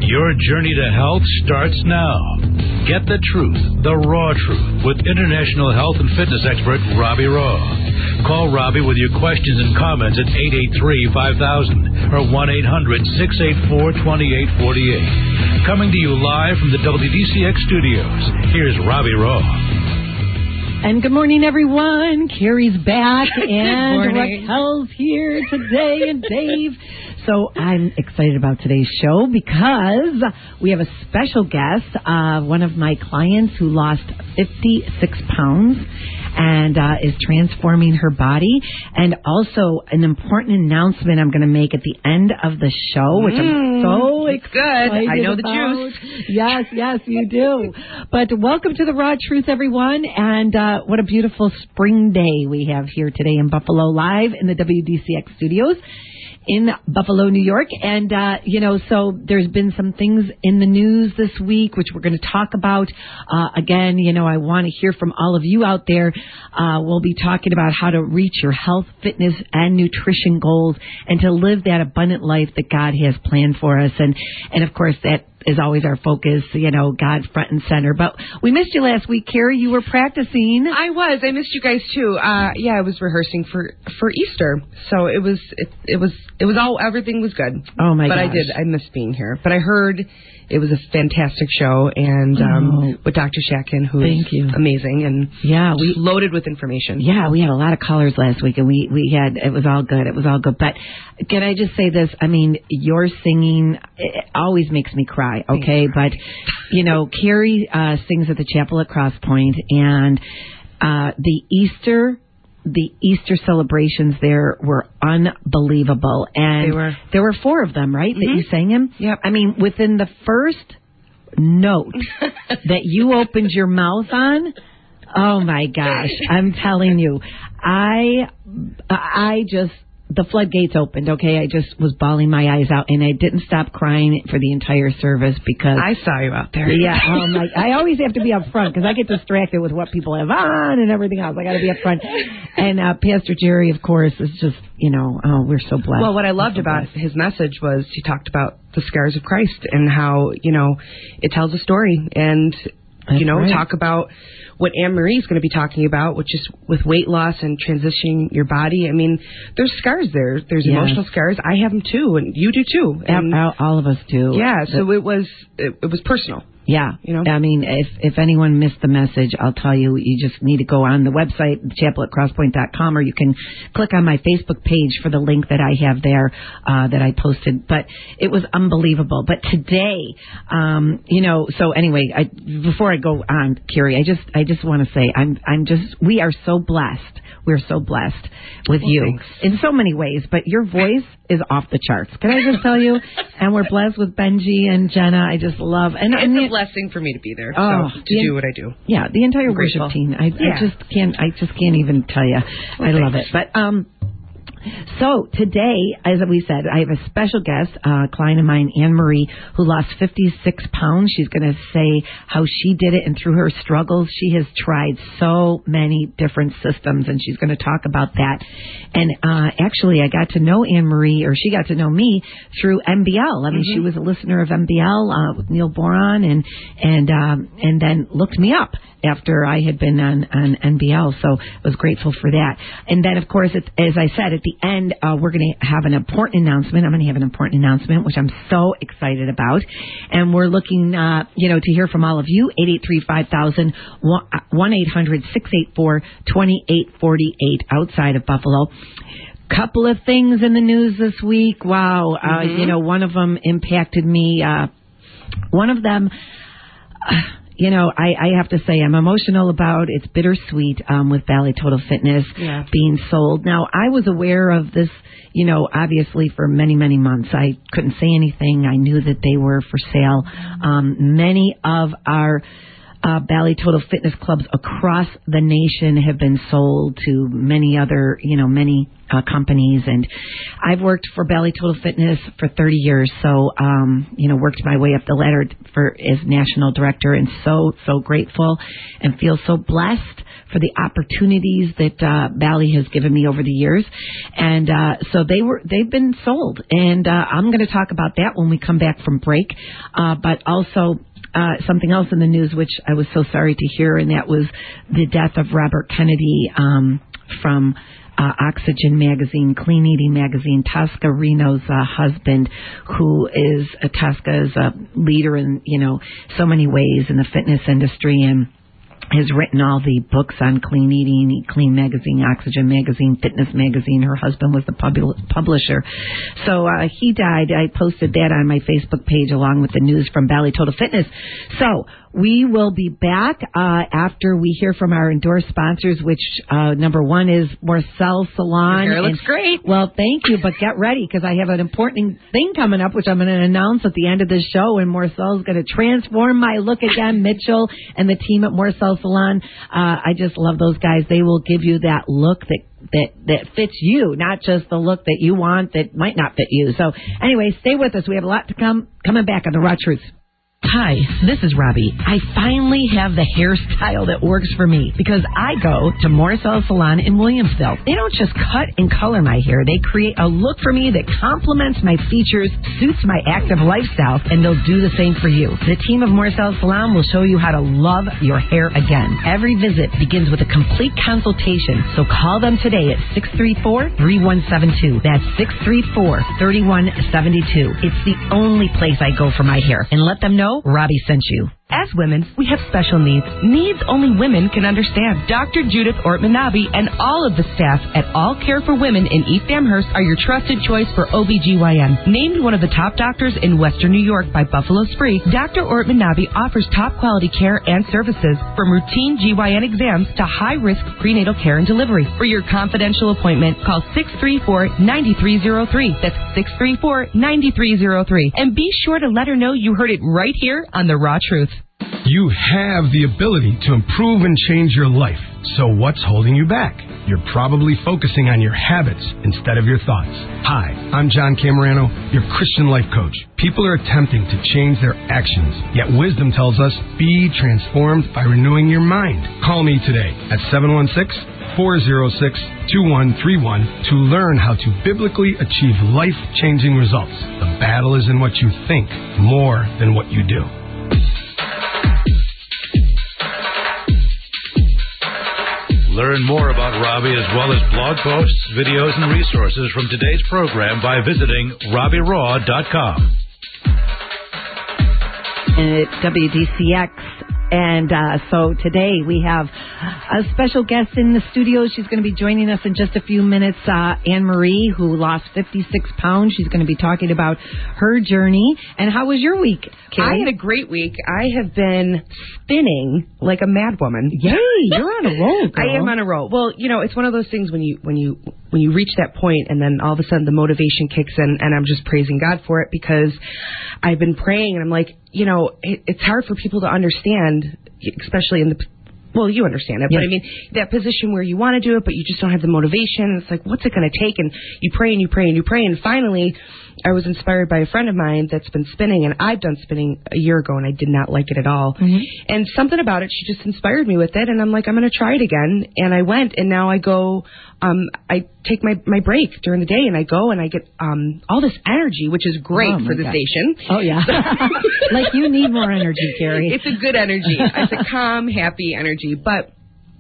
Your journey to health starts now. Get the truth, the raw truth, with international health and fitness expert Robbie Raw. Call Robbie with your questions and comments at 883-5000 or 1-800-684-2848. Coming to you live from the WDCX studios, here's Robbie Raw. And good morning, everyone. Carrie's back, and Raquel's here today, and Dave. So I'm excited about today's show because we have a special guest, one of my clients who lost 56 pounds and is transforming her body. And also an important announcement I'm going to make at the end of the show, which I'm so excited good. I know about. The juice. Yes, you do. But welcome to the Raw Truth, everyone. And what a beautiful spring day we have here today in Buffalo, live in the WDCX studios in Buffalo, New York. And, so there's been some things in the news this week, which we're going to talk about. Again, I want to hear from all of you out there. We'll be talking about how to reach your health, fitness, and nutrition goals and to live that abundant life that God has planned for us. And of course, that is always our focus, God front and center. But we missed you last week, Carrie. You were practicing. I missed you guys too. I was rehearsing for Easter. So it was everything was good. Oh my gosh. But I missed being here. But I heard it was a fantastic show, and with Dr. Shatkin, who's amazing and we loaded with information. Yeah, we had a lot of callers last week, and it was all good. It was all good. But can I just say this? I mean, your singing it always makes me cry. Okay, but Carrie sings at the chapel at Cross Point, and the Easter celebrations there were unbelievable, and there were 4 of them, right? That you sang in. Yep. I mean, within the first note that you opened your mouth on, oh my gosh! I'm telling you, the floodgates opened, okay? I just was bawling my eyes out, and I didn't stop crying for the entire service because I saw you out there. Yeah, I always have to be up front because I get distracted with what people have on and everything else. I got to be up front. And Pastor Jerry, of course, is just, we're so blessed. Well, what I loved about his message was he talked about the scars of Christ and how, it tells a story. And, talk about what Anne Marie is going to be talking about, which is with weight loss and transitioning your body. I mean, there's scars there. There's emotional scars. I have them too, and you do too. And all of us do. Yeah, so it was personal. Yeah. I mean, if anyone missed the message, I'll tell you, you just need to go on the website, chapelatcrosspoint.com, or you can click on my Facebook page for the link that I have there that I posted. But it was unbelievable. But today, so anyway, before I go on, Carrie, I just want to say we are so blessed. We're so blessed with you thanks. in so many ways, but your voice is off the charts. Can I just tell you? And we're blessed with Benji and Jenna. I just love it's a blessing for me to be there. To do what I do. Yeah, the entire worship team. I just can't even tell you. I love it. But so today, as we said, I have a special guest, a client of mine, Anne Marie, who lost 56 pounds. She's going to say how she did it, and through her struggles, she has tried so many different systems, and she's going to talk about that. And actually, I got to know Anne Marie, or she got to know me through MBL. I mean, she was a listener of MBL with Neil Boron, and then looked me up after I had been on NBL, so I was grateful for that. And then, of course, as I said, at the end, we're going to have an important announcement. I'm going to have an important announcement, which I'm so excited about. And we're looking, to hear from all of you, 883-5000, 1-800-684-2848 outside of Buffalo. Couple of things in the news this week. Wow. One of them impacted me. One of them... I have to say I'm emotional about. It's bittersweet with Bally Total Fitness being sold. Now, I was aware of this, obviously for many, many months. I couldn't say anything. I knew that they were for sale. Many of our Bally Total Fitness clubs across the nation have been sold to many other, many companies. And I've worked for Bally Total Fitness for 30 years. So, worked my way up the ladder as national director, and so grateful and feel so blessed for the opportunities that Bally has given me over the years. And so they've been sold. And I'm going to talk about that when we come back from break. But also something else in the news, which I was so sorry to hear, and that was the death of Robert Kennedy from Oxygen Magazine, Clean Eating Magazine. Tosca Reno's husband, who is Tosca is a leader in so many ways in the fitness industry, and has written all the books on clean eating, Clean Magazine, Oxygen Magazine, Fitness Magazine. Her husband was the publisher. So he died. I posted that on my Facebook page along with the news from Bally Total Fitness. So we will be back after we hear from our endorsed sponsors, which number one is Morcell Salon. Your hair looks great. Well, thank you, but get ready because I have an important thing coming up, which I'm going to announce at the end of this show, and Morcell is going to transform my look again. Mitchell and the team at Morcell Salon, I just love those guys. They will give you that look that fits you, not just the look that you want that might not fit you. So anyway, stay with us. We have a lot to come. Coming back on The Raw Truth. Hi, this is Robbie. I finally have the hairstyle that works for me because I go to Morcell Salon in Williamsville. They don't just cut and color my hair. They create a look for me that complements my features, suits my active lifestyle, and they'll do the same for you. The team of Morcell Salon will show you how to love your hair again. Every visit begins with a complete consultation, so call them today at 634-3172. That's 634-3172. It's the only place I go for my hair, and let them know Robbie sent you. As women, we have special needs only women can understand. Dr. Judith Ortman-Nabi and all of the staff at All Care for Women in East Amherst are your trusted choice for OBGYN. Named one of the top doctors in Western New York by Buffalo Spree, Dr. Ortman-Nabi offers top quality care and services from routine GYN exams to high-risk prenatal care and delivery. For your confidential appointment, call 634-9303. That's 634-9303. And be sure to let her know you heard it right here on The Raw Truth. You have the ability to improve and change your life. So what's holding you back? You're probably focusing on your habits instead of your thoughts. Hi, I'm John Camerano, your Christian life coach. People are attempting to change their actions, yet wisdom tells us be transformed by renewing your mind. Call me today at 716-406-2131 to learn how to biblically achieve life-changing results. The battle is in what you think more than what you do. Learn more about Robbie as well as blog posts, videos, and resources from today's program by visiting RobbieRaw.com. And it's WDCX. And so today we have a special guest in the studio. She's going to be joining us in just a few minutes, Anne Marie, who lost 56 pounds. She's going to be talking about her journey. And how was your week, Carrie? I had a great week. I have been spinning like a mad woman. Yay, you're on a roll, girl. I am on a roll. Well, it's one of those things when you reach that point and then all of a sudden the motivation kicks in, and I'm just praising God for it because I've been praying and I'm like, it's hard for people to understand, especially in the, well, you understand it, but I mean, that position where you want to do it, but you just don't have the motivation. It's like, what's it going to take? And you pray and you pray and you pray. And finally, I was inspired by a friend of mine that's been spinning, and I've done spinning a year ago, and I did not like it at all. Mm-hmm. And something about it, she just inspired me with it, and I'm like, I'm going to try it again. And I went, and now I go, I take my break during the day, and I go, and I get all this energy, which is great for the station. Oh, yeah. Like you need more energy, Carrie. It's a good energy. It's a calm, happy energy. But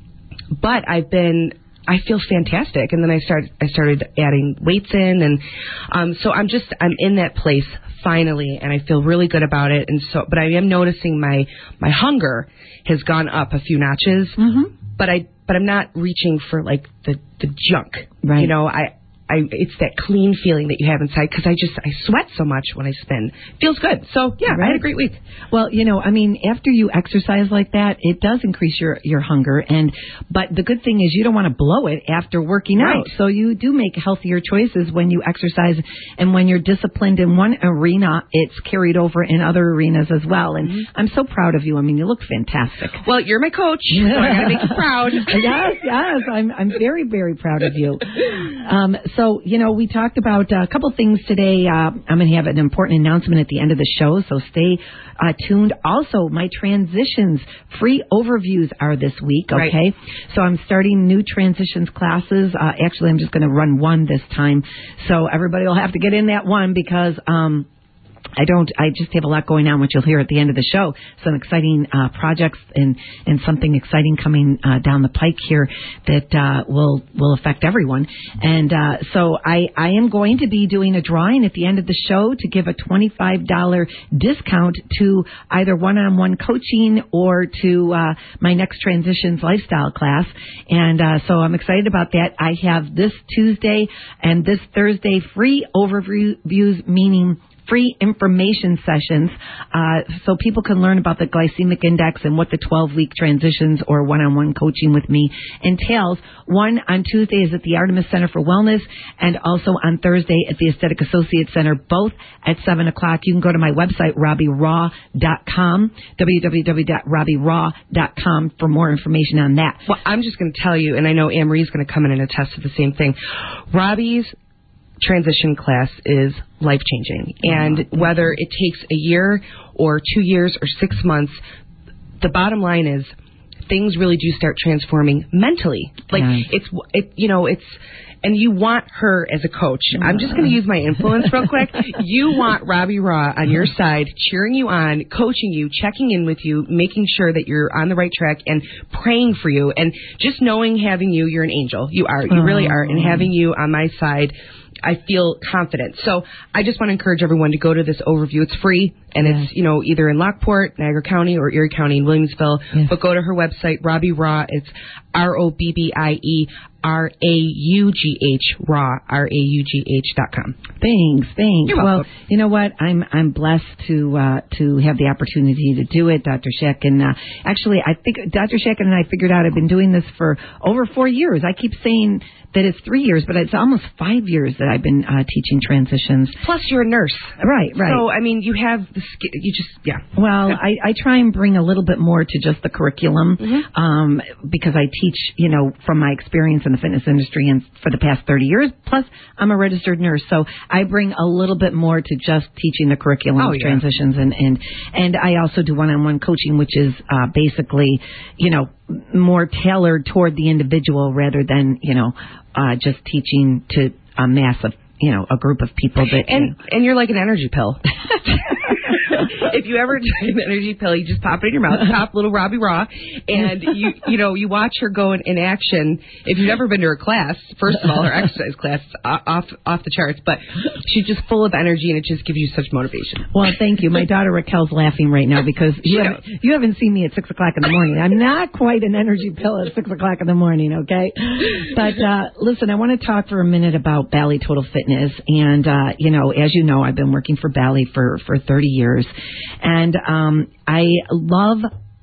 I feel fantastic, and then I started adding weights in, and so I'm in that place finally, and I feel really good about it. And so, but I am noticing my hunger has gone up a few notches, but I'm not reaching for like the junk, right? it's that clean feeling that you have inside because I sweat so much when I spin. Feels good. So yeah, I had a great week. Well, after you exercise like that, it does increase your hunger, but the good thing is you don't want to blow it after working out. So you do make healthier choices when you exercise, and when you're disciplined in one arena, it's carried over in other arenas as well. And I'm so proud of you. I mean, you look fantastic. Well, you're my coach, so I got to make you proud. Yes. I'm very, very proud of you. So, we talked about a couple things today. I'm going to have an important announcement at the end of the show, so stay tuned. Also, my transitions free overviews are this week, okay? Right. So I'm starting new transitions classes. Actually, I'm just going to run one this time. So everybody will have to get in that one because I just have a lot going on, which you'll hear at the end of the show. Some exciting projects and something exciting coming down the pike here that will affect everyone. And so I am going to be doing a drawing at the end of the show to give a $25 discount to either one-on-one coaching or to my next Transitions Lifestyle class. And so I'm excited about that. I have this Tuesday and this Thursday free overviews, meaning free information sessions so people can learn about the glycemic index and what the 12-week transitions or one-on-one coaching with me entails. One on Tuesday is at the Artemis Center for Wellness, and also on Thursday at the Aesthetic Associates Center, both at 7 o'clock. You can go to my website, RobbieRaw.com, www.RobbieRaw.com for more information on that. Well, I'm just going to tell you, and I know Anne-Marie's going to come in and attest to the same thing. Robbie's transition class is life-changing, and whether it takes a year or 2 years or 6 months, the bottom line is things really do start transforming mentally. Like it's and you want her as a coach. I'm just going to use my influence real quick. You want Robbie Raw on your side, cheering you on, coaching you, checking in with you, making sure that you're on the right track, and praying for you. And just knowing, having you're an angel. You are. You really are. And having you on my side, I feel confident. So I just want to encourage everyone to go to this overview. It's free, and it's, either in Lockport, Niagara County, or Erie County in Williamsville. But go to her website, Robbie Raw. It's ROBBIE RAUGH, Raw, RAUGH.com. Thanks. You're welcome. Well, you know what? I'm blessed to have the opportunity to do it, Dr. Scheck. And actually, I think Dr. Scheck and I figured out I've been doing this for over 4 years. I keep saying that it's 3 years, but it's almost 5 years that I've been teaching transitions. Plus, you're a nurse. Right. So, I mean, you have the skill. Well, I try and bring a little bit more to just the curriculum because I teach, from my experience in the fitness industry and for the past 30 years. Plus, I'm a registered nurse, so I bring a little bit more to just teaching the curriculum of transitions. And I also do one-on-one coaching, which is basically, more tailored toward the individual rather than, just teaching to a mass of, a group of people that... And you're like an energy pill. If you ever take an energy pill, you just pop it in your mouth, pop little Robbie Raw, and you watch her go in action. If you've ever been to her class, first of all, her exercise class is off the charts, but she's just full of energy, and it just gives you such motivation. Well, thank you. My daughter Raquel's laughing right now because you haven't seen me at 6 o'clock in the morning. I'm not quite an energy pill at 6 o'clock in the morning, okay? But listen, I want to talk for a minute about Bally Total Fitness, and as you know, I've been working for Bally for 30 years. And I love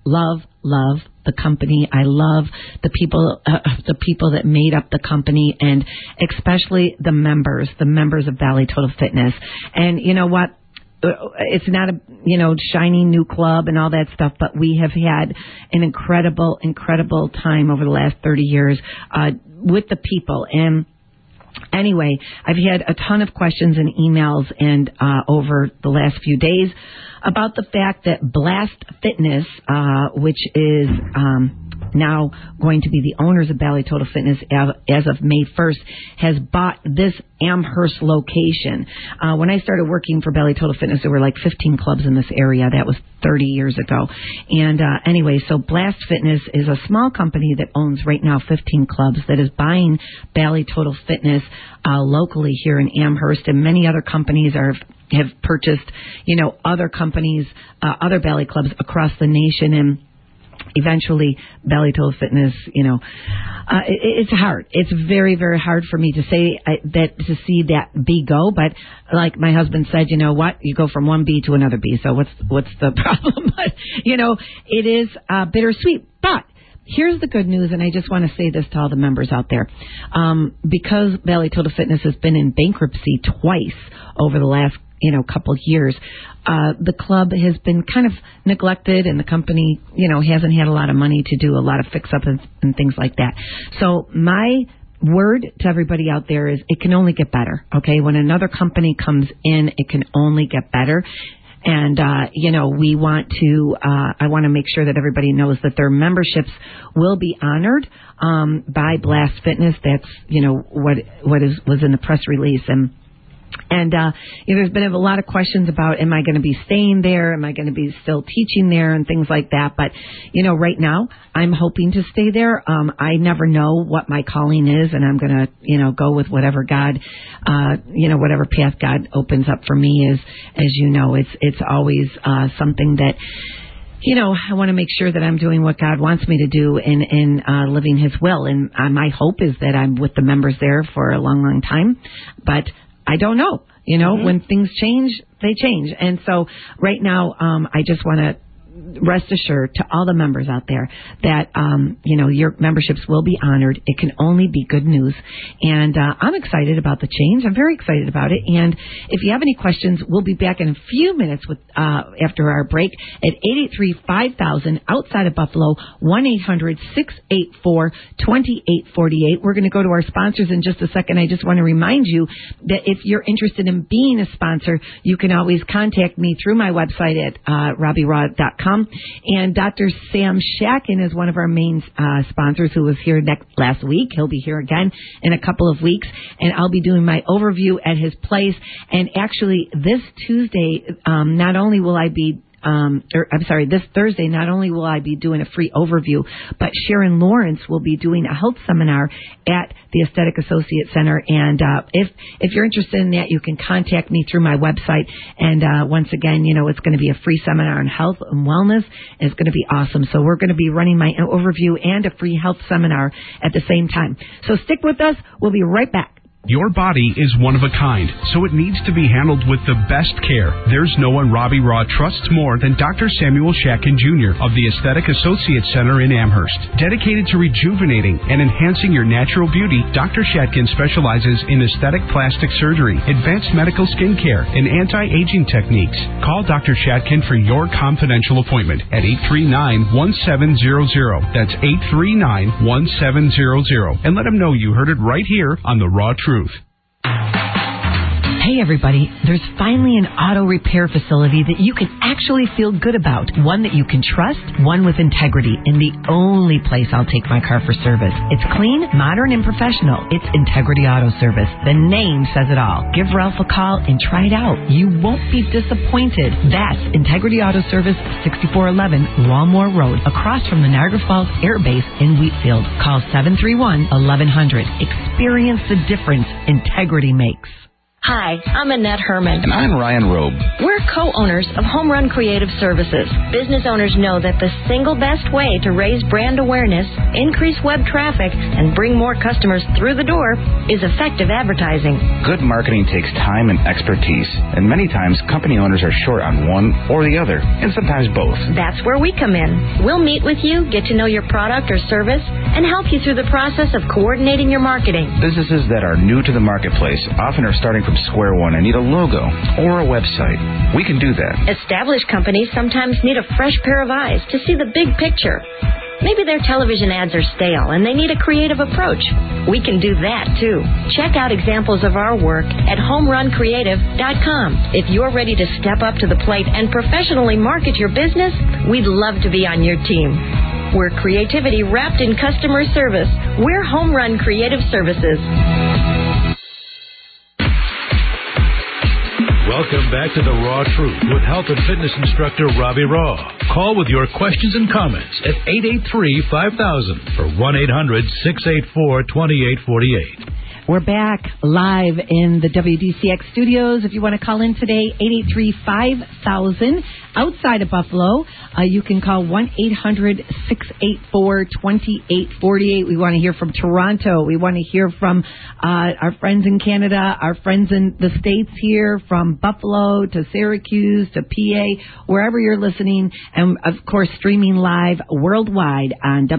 the company. I love the people that made up the company, and especially the members of Bally Total Fitness. And you know what? It's not a shiny new club and all that stuff, but we have had an incredible time over the last 30 years with the people. And anyway, I've had a ton of questions and emails and over the last few days about the fact that Blast Fitness, which is now going to be the owners of Bally Total Fitness as of May 1st, has bought this Amherst location. When I started working for Bally Total Fitness, there were like 15 clubs in this area. That was 30 years ago. And anyway, so Blast Fitness is a small company that owns right now 15 clubs that is buying Bally Total Fitness locally here in Amherst, and many other companies have purchased, other companies, other Bally clubs across the nation. And eventually, Belly Total Fitness, it's hard. It's very, very hard for me to say to see that B go. But like my husband said, you know what? You go from one B to another B. So what's the problem? But, it is bittersweet. But here's the good news, and I just want to say this to all the members out there. Because Belly Total Fitness has been in bankruptcy twice over the last couple of years, the club has been kind of neglected, and the company, hasn't had a lot of money to do a lot of fix-up and things like that. So my word to everybody out there is it can only get better, okay? When another company comes in, it can only get better. And, we want to, I want to make sure that everybody knows that their memberships will be honored by Blast Fitness. That's, what was in the press release. And there's been a lot of questions about, am I going to be staying there? Am I going to be still teaching there and things like that? But, right now I'm hoping to stay there. I never know what my calling is, and I'm going to, go with whatever God, whatever path God opens up for me is, as you know, it's always something that, I want to make sure that I'm doing what God wants me to do in living His will. And my hope is that I'm with the members there for a long, long time. But I don't know. When things change, they change. And so right now, I just want to rest assured to all the members out there that, your memberships will be honored. It can only be good news. And I'm excited about the change. I'm very excited about it. And if you have any questions, we'll be back in a few minutes with after our break at 883-5000 outside of Buffalo, 1-800-684-2848. We're going to go to our sponsors in just a second. I just want to remind you that if you're interested in being a sponsor, you can always contact me through my website at RobbieRaw.com. And Dr. Sam Shakin is one of our main sponsors who was here last week. He'll be here again in a couple of weeks, and I'll be doing my overview at his place. And actually, this Tuesday, not only will I be this Thursday, not only will I be doing a free overview, but Sharon Lawrence will be doing a health seminar at the Aesthetic Associate Center. And if you're interested in that, you can contact me through my website. And once again, it's going to be a free seminar on health and wellness. And it's going to be awesome. So we're going to be running my overview and a free health seminar at the same time. So stick with us. We'll be right back. Your body is one of a kind, so it needs to be handled with the best care. There's no one Robbie Raw trusts more than Dr. Samuel Shatkin Jr. of the Aesthetic Associate Center in Amherst. Dedicated to rejuvenating and enhancing your natural beauty, Dr. Shatkin specializes in aesthetic plastic surgery, advanced medical skin care, and anti-aging techniques. Call Dr. Shatkin for your confidential appointment at 839-1700. That's 839-1700. And let him know you heard it right here on The Raw Truth. Hey everybody, there's finally an auto repair facility that you can actually feel good about. One that you can trust, one with integrity, and the only place I'll take my car for service. It's clean, modern, and professional. It's Integrity Auto Service. The name says it all. Give Ralph a call and try it out. You won't be disappointed. That's Integrity Auto Service, 6411 Walmore Road, across from the Niagara Falls Air Base in Wheatfield. Call 731-1100. Experience the difference integrity makes. Hi, I'm Annette Herman. And I'm Ryan Robe. We're co-owners of Home Run Creative Services. Business owners know that the single best way to raise brand awareness, increase web traffic, and bring more customers through the door is effective advertising. Good marketing takes time and expertise, and many times company owners are short on one or the other, and sometimes both. That's where we come in. We'll meet with you, get to know your product or service, and help you through the process of coordinating your marketing. Businesses that are new to the marketplace often are starting from square one and need a logo or a website. We can do that. Established companies sometimes need a fresh pair of eyes to see the big picture. Maybe their television ads are stale and they need a creative approach. We can do that too. Check out examples of our work at homeruncreative.com. If you're ready to step up to the plate and professionally market your business, we'd love to be on your team. We're creativity wrapped in customer service. We're Home Run Creative Services. Welcome back to The Raw Truth with health and fitness instructor Robbie Raw. Call with your questions and comments at 883-5000 or 1-800-684-2848. We're back live in the WDCX studios. If you want to call in today, 883-5000 outside of Buffalo, you can call 1-800-684-2848. We want to hear from Toronto. We want to hear from our friends in Canada, our friends in the States here, from Buffalo to Syracuse to PA, wherever you're listening, and, of course, streaming live worldwide on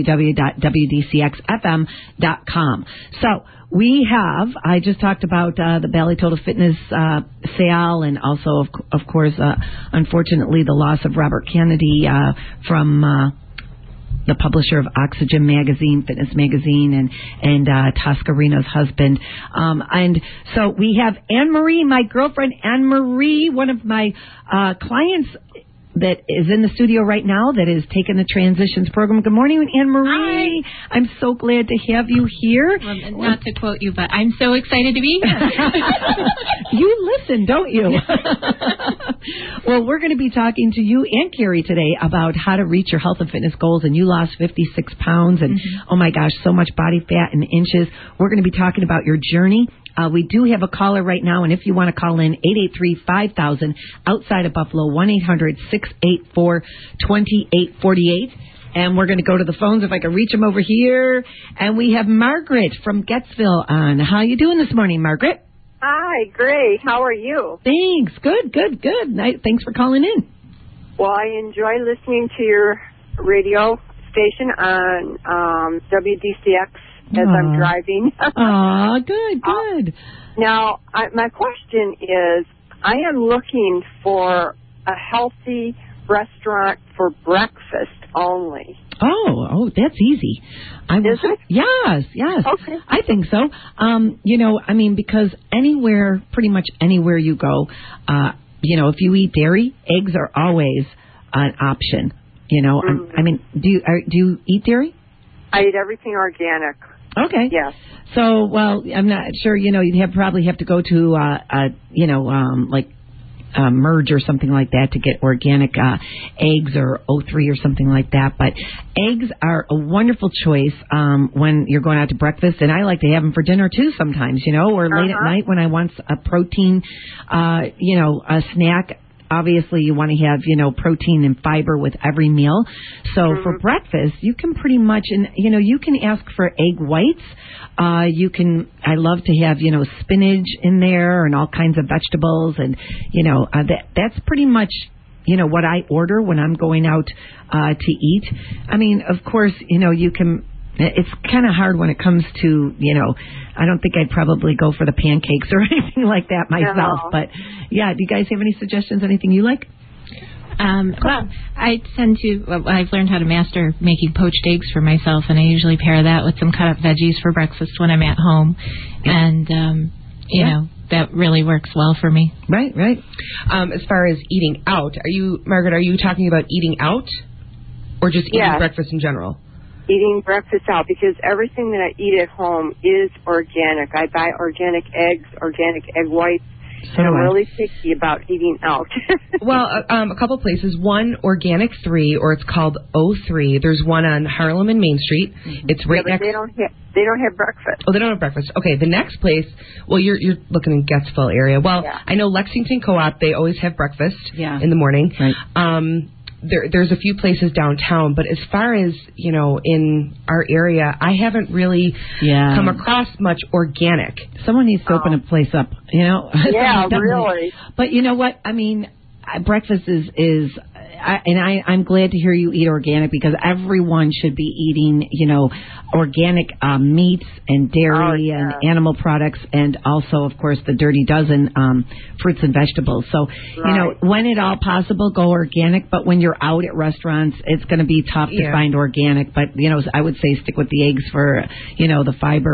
www.wdcxfm.com. So we have, I just talked about the Bally Total Fitness sale, and also, of course, unfortunately, the loss of Robert Kennedy from the publisher of Oxygen Magazine, Fitness Magazine, and Toscarino's husband. And so we have Anne-Marie, my girlfriend Anne-Marie, one of my clients that is in the studio right now that is taking the Transitions program. Good morning, Anne-Marie. Hi. I'm so glad to have you here. Well, not to quote you, but I'm so excited to be here. You listen, don't you? Well, we're going to be talking to you and Carrie today about how to reach your health and fitness goals, and you lost 56 pounds, and oh my gosh, so much body fat in inches. We're going to be talking about your journey. We do have a caller right now, and if you want to call in, 883-5000, outside of Buffalo, 1-800-684-2848. And we're going to go to the phones if I can reach them over here. And we have Margaret from Gettsville on. How you doing this morning, Margaret? Hi, great. How are you? Thanks. Good. Thanks for calling in. Well, I enjoy listening to your radio station on WDCX as I'm driving. Good. Now, my question is, I am looking for a healthy restaurant for breakfast only. Oh, that's easy. Is it? Yes. Okay. I think so. Because pretty much anywhere you go, if you eat dairy, eggs are always an option. Do you eat dairy? I eat everything organic. Okay. Yes. So, well, I'm not sure. You'd probably have to go to Merge or something like that to get organic eggs or O3 or something like that. But eggs are a wonderful choice when you're going out to breakfast, and I like to have them for dinner too sometimes. Or late at night when I want a protein, a snack. Obviously, you want to have, protein and fiber with every meal. So for breakfast, you can pretty much, and, you can ask for egg whites. I love to have, spinach in there and all kinds of vegetables. And, that's pretty much, what I order when I'm going out to eat. I mean, of course, you can. It's kind of hard when it comes to, I don't think I'd probably go for the pancakes or anything like that myself. No. But, yeah, do you guys have any suggestions, anything you like? Well, I tend to, I've learned how to master making poached eggs for myself, and I usually pair that with some cut up veggies for breakfast when I'm at home. And, that really works well for me. Right. As far as eating out, Margaret, are you talking about eating out or just eating breakfast in general? Eating breakfast out, because everything that I eat at home is organic. I buy organic eggs, organic egg whites, and I'm really picky about eating out. Well, a couple places. One, Organic 3, or it's called O3. There's one on Harlem and Main Street. It's right next. They don't have breakfast. Oh, they don't have breakfast. Okay, the next place. Well, you're looking in Gettsville area. Well, I know Lexington Co-op. They always have breakfast in the morning. Right. There's a few places downtown, but as far as, in our area, I haven't really come across much organic. Someone needs to open a place up, Yeah, really. But you know what? I mean, breakfast is I'm glad to hear you eat organic, because everyone should be eating, organic meats and dairy and animal products, and also, of course, the Dirty Dozen fruits and vegetables. So, when at all possible, go organic. But when you're out at restaurants, it's going to be tough to find organic. But, I would say stick with the eggs for, the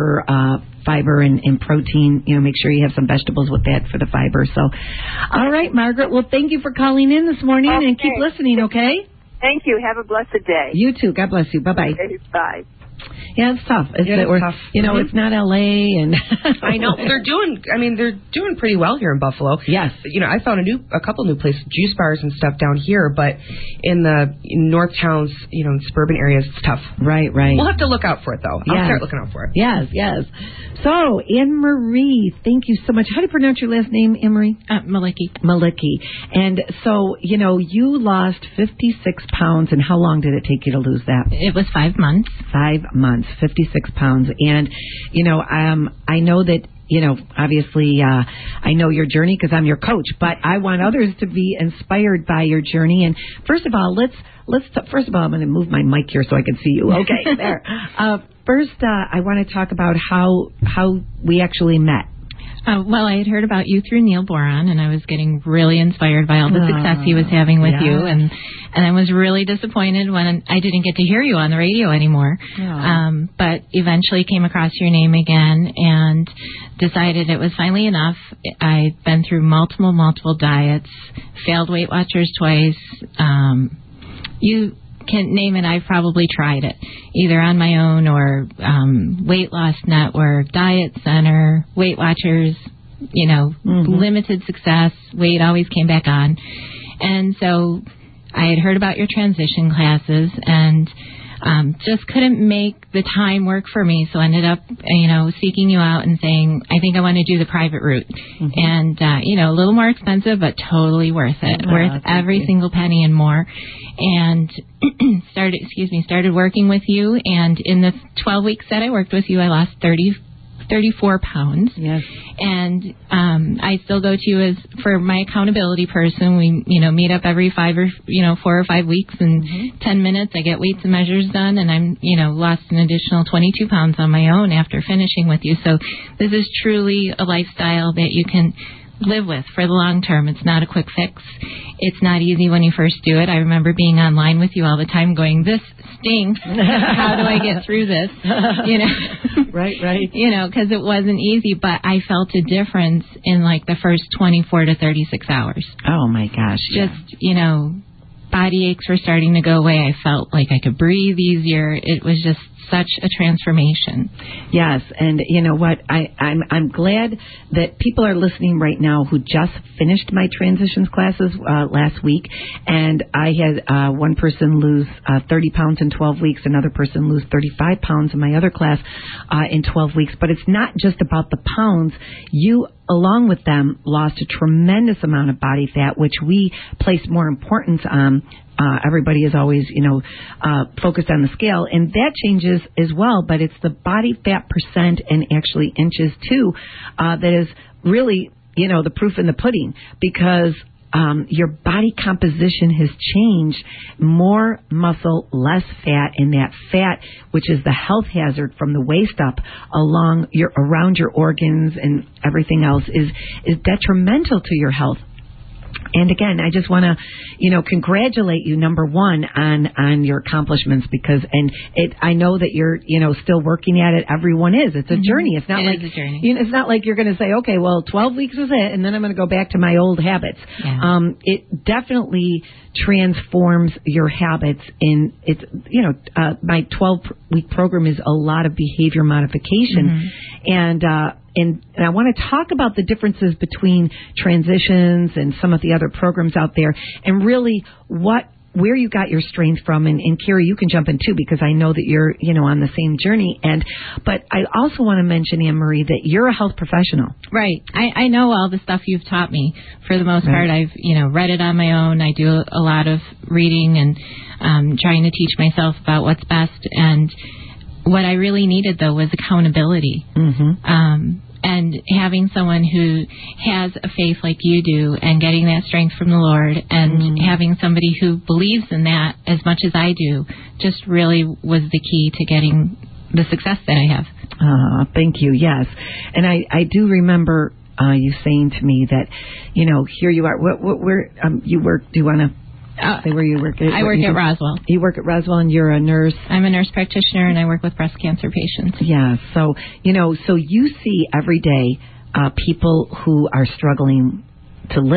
fiber and protein. Make sure you have some vegetables with that for the fiber. So, all right, Margaret. Well, thank you for calling in this morning, and keep listening, okay? Thank you. Have a blessed day. You too. God bless you. Bye-bye. Okay, bye. Yeah, it's tough. It's tough. You know, it's not L.A. and I know they're doing pretty well here in Buffalo. Yes. You know, I found a couple new places, juice bars and stuff down here, but in the north towns, you know, in suburban areas, it's tough. Right. We'll have to look out for it, though. I'll start looking out for it. Yes. So, Anne-Marie, thank you so much. How do you pronounce your last name, Anne-Marie? Malicki. And so, you know, you lost 56 pounds, and how long did it take you to lose that? It was 5 months. 5 months, 56 pounds. And, you know, I know that, you know, obviously, I know your journey because I'm your coach, but I want others to be inspired by your journey. And first of all, first of all, I'm going to move my mic here so I can see you. Okay, there. First, I want to talk about how we actually met. Well, I had heard about you through Neil Boron, and I was getting really inspired by all the success he was having with you, and I was really disappointed when I didn't get to hear you on the radio anymore. But eventually came across your name again and decided it was finally enough. I'd been through multiple diets, failed Weight Watchers twice. You can name it, I've probably tried it, either on my own or Weight Loss Network, Diet Center, Weight Watchers, you know, limited success, weight always came back on. And so I had heard about your transition classes and just couldn't make the time work for me. So I ended up, you know, seeking you out and saying, I think I want to do the private route. And, you know, a little more expensive, but totally worth it. Worth every single penny and more. And started working with you. And in the 12 weeks that I worked with you, I lost 34 pounds. Yes. And I still go to you for my accountability person. We, you know, meet up every 4 or 5 weeks and 10 minutes. I get weights and measures done, and I'm, you know, lost an additional 22 pounds on my own after finishing with you. So this is truly a lifestyle that you can live with for the long term. It's not a quick fix. It's not easy when you first do it. I remember being online with you all the time going, this stinks. How do I get through this? You know, right. You know, because it wasn't easy, but I felt a difference in like the first 24 to 36 hours. Oh my gosh. Just, you know, body aches were starting to go away. I felt like I could breathe easier. It was just such a transformation. Yes, and you know what? I'm glad that people are listening right now who just finished my transitions classes last week, and I had one person lose 30 pounds in 12 weeks, another person lose 35 pounds in my other class in 12 weeks. But it's not just about the pounds. You, along with them, lost a tremendous amount of body fat, which we place more importance on. Everybody is always, you know, focused on the scale, and that changes as well, but it's the body fat percent and actually inches too that is really, you know, the proof in the pudding, because your body composition has changed. More muscle, less fat, and that fat, which is the health hazard from the waist up around your organs and everything else, is detrimental to your health. And again, I just want to, you know, congratulate you, number one, on your accomplishments, because I know that you're, you know, still working at it. Everyone is. It's a journey. It's not like a journey. You know, it's not like you're going to say, okay, well, 12 weeks is it, and then I'm going to go back to my old habits. Yeah. It definitely transforms your habits. My 12-week program is a lot of behavior modification, and I want to talk about the differences between transitions and some of the other programs out there, and really where you got your strength from. And Carrie, you can jump in too, because I know that you're, you know, on the same journey. But I also want to mention, Anne-Marie, that you're a health professional. Right. I know all the stuff you've taught me. For the most part, I've, you know, read it on my own. I do a lot of reading and trying to teach myself about what's best. And what I really needed, though, was accountability. And having someone who has a faith like you do, and getting that strength from the Lord, and having somebody who believes in that as much as I do, just really was the key to getting the success that I have. Thank you. Yes. And I do remember you saying to me that, you know, here you are. Where you work? Do you want to say where you work? I work at Roswell. You work at Roswell, and you're a nurse. I'm a nurse practitioner, and I work with breast cancer patients. Yeah. So, you know, so you see every day people who are struggling to live.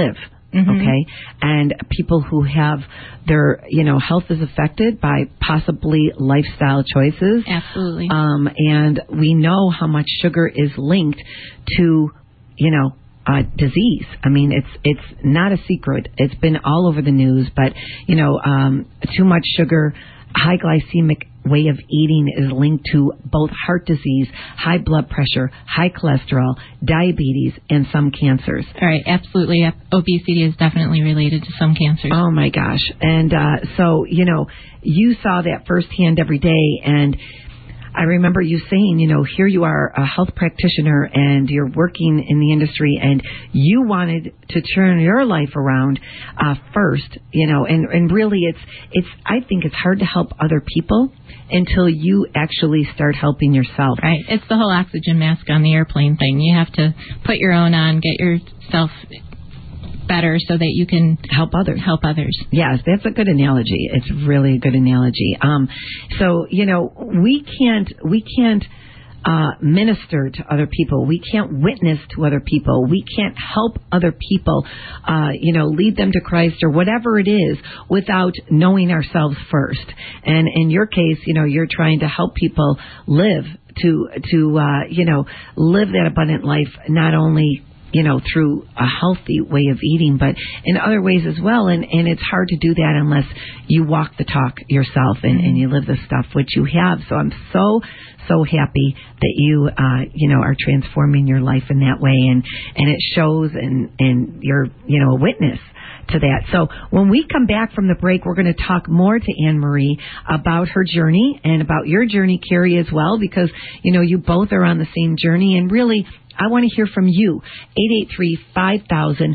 Okay, and people who have their, health is affected by possibly lifestyle choices. Absolutely. And we know how much sugar is linked to, disease. I mean, it's not a secret. It's been all over the news, but, too much sugar, high glycemic way of eating is linked to both heart disease, high blood pressure, high cholesterol, diabetes, and some cancers. All right, absolutely. Obesity is definitely related to some cancers. Oh, my gosh. And so, you saw that firsthand every day, and I remember you saying, here you are, a health practitioner, and you're working in the industry, and you wanted to turn your life around first, and really it's I think it's hard to help other people until you actually start helping yourself. Right. It's the whole oxygen mask on the airplane thing. You have to put your own on, get yourself better so that you can help others. Yes, that's a good analogy. It's really a good analogy. So, we can't minister to other people. We can't witness to other people. We can't help other people, lead them to Christ or whatever it is without knowing ourselves first. And in your case, you're trying to help people live to live that abundant life, not only through a healthy way of eating, but in other ways as well. And it's hard to do that unless you walk the talk yourself and you live the stuff which you have. So I'm so happy that you, are transforming your life in that way. And it shows and you're, a witness to that. So when we come back from the break, we're going to talk more to Anne Marie about her journey and about your journey, Carrie, as well, because, you both are on the same journey. And really, I want to hear from you. 883-5000,